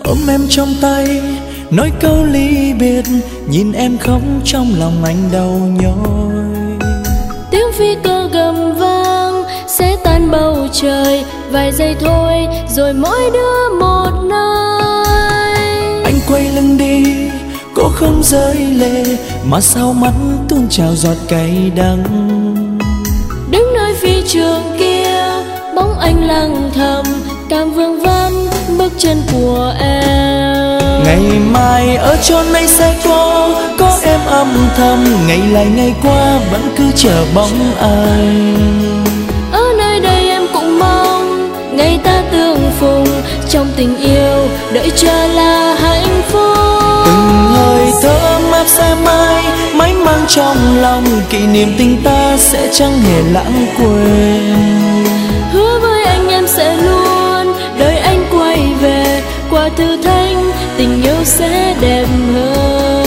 ôm em trong tay, nói câu ly biệt, nhìn em khóc trong lòng anh đau nhói. Tiếng phi cơ gầm vang sẽ tan bầu trời, vài giây thôi rồi mỗi đứa một nơi. Anh quay lưng đi, cô không rơi lệ, mà sau mắt tuôn trào giọt cay đắng. Đứng nơi phi trường kia, bóng anh lặng thầm, càng vương vấn bước chân của em. Ngày mai ở chốn ấy sẽ có em âm thầm, ngày lại ngày qua vẫn cứ chờ bóng anh. Ở nơi đây em cũng mong ngày ta tương phùng, trong tình yêu đợi chờ là hạnh phúc. Từng hơi thở ấm áp sẽ mãi mãi mang trong lòng, kỷ niệm tình ta sẽ chẳng hề lãng quên. Hứa với anh em sẽ luôn đợi anh quay về, qua thử thách tình yêu sẽ đẹp hơn.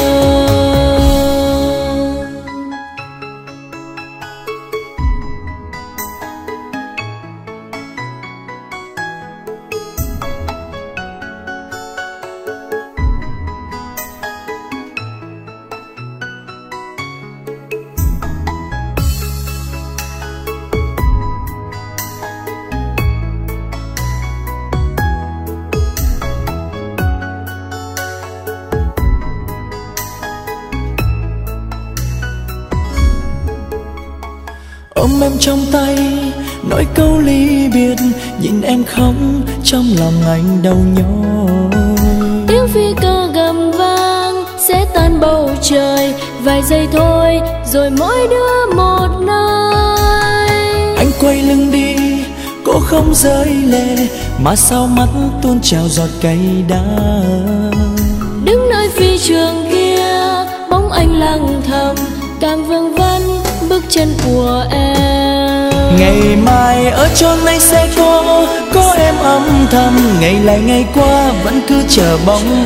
Ôm em trong tay, nói câu ly biệt, nhìn em khóc trong lòng anh đau nhói. Tiếng phi cơ gầm vang sẽ tan bầu trời, vài giây thôi rồi mỗi đứa một nơi. Anh quay lưng đi, cô không rơi lệ, mà sau mắt tuôn trào giọt cay đắng. Đứng nơi phi trường kia, bóng anh lặng thầm, càng vương vấn bước chân của em. Ngày mai ở chốn ấy sẽ có em âm thầm, ngày lại ngày qua vẫn cứ chờ bóng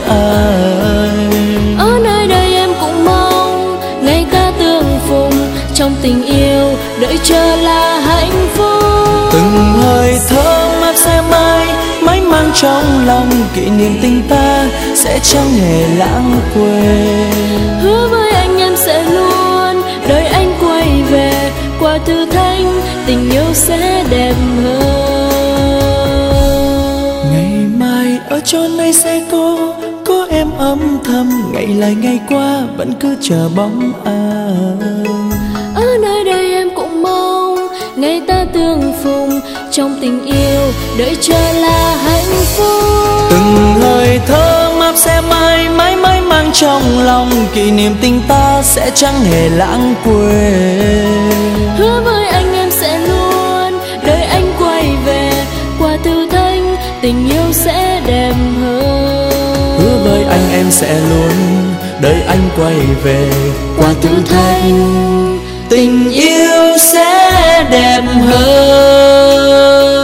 anh. Ở nơi đây em cũng mong ngày ta tương phùng, trong tình yêu đợi chờ là hạnh phúc. Từng hơi thở ấm áp sẽ mãi mãi mang trong lòng, kỷ niệm tình ta sẽ chẳng hề lãng quên. Hứa với anh em sẽ luôn đợi anh quay về, qua thử thách tình yêu sẽ đẹp hơn. Ngày mai ở chốn ấy sẽ có em âm thầm, ngày lại ngày qua vẫn cứ chờ bóng anh. Ở nơi đây em cũng mong ngày ta tương phùng, trong tình yêu đợi chờ là hạnh phúc. Từng hơi thở ấm áp sẽ mãi mãi mãi mang trong lòng, kỷ niệm tình ta sẽ chẳng hề lãng quên. Hứa với anh em sẽ luôn đợi anh quay về, qua thử thách tình yêu sẽ đẹp hơn. Hứa với anh em sẽ luôn đợi anh quay về, qua thử thách tình yêu sẽ đẹp hơn.